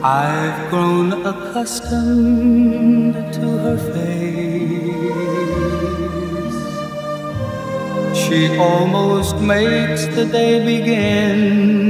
I've grown accustomed to her face. She almost makes the day begin.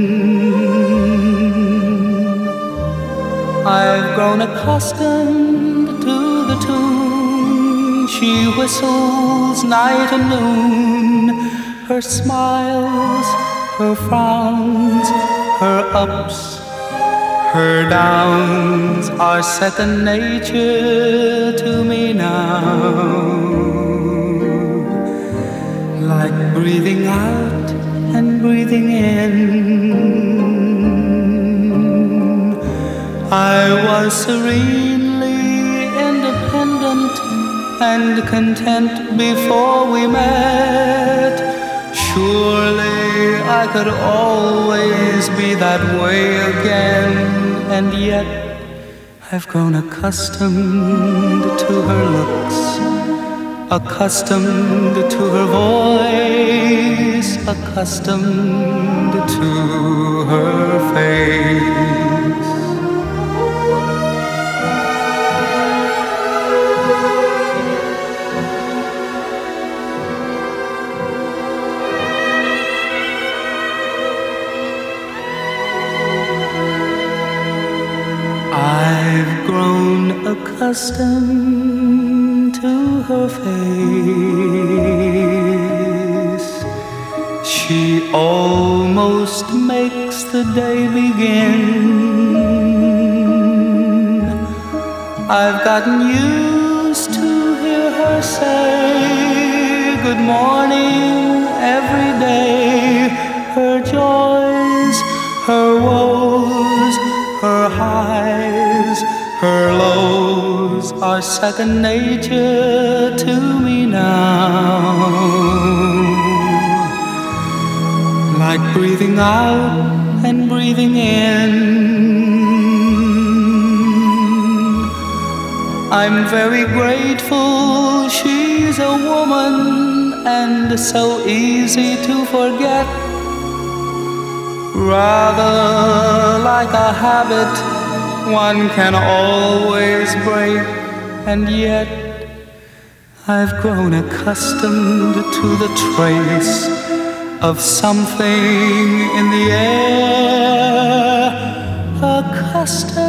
I've grown accustomed to the tune she whistles night and noon. Her smiles, her frowns, her ups, her downs are second nature to me now. Like breathing out and breathing in. I was serenely independent and content before we met. Surely I could always be that way again. And yet I've grown accustomed to her looks, accustomed to her voice, accustomed to her face. I've grown accustomed to her face. She almost makes the day begin. I've gotten used to hear her say good morning every day. Her joys, her woes, her highs, her lows are second nature to me now. Like breathing out and breathing in. I'm very grateful she's a woman and so easy to forget. Rather like a habit one can always break. And yet I've grown accustomed to the trace of something in the air, accustomed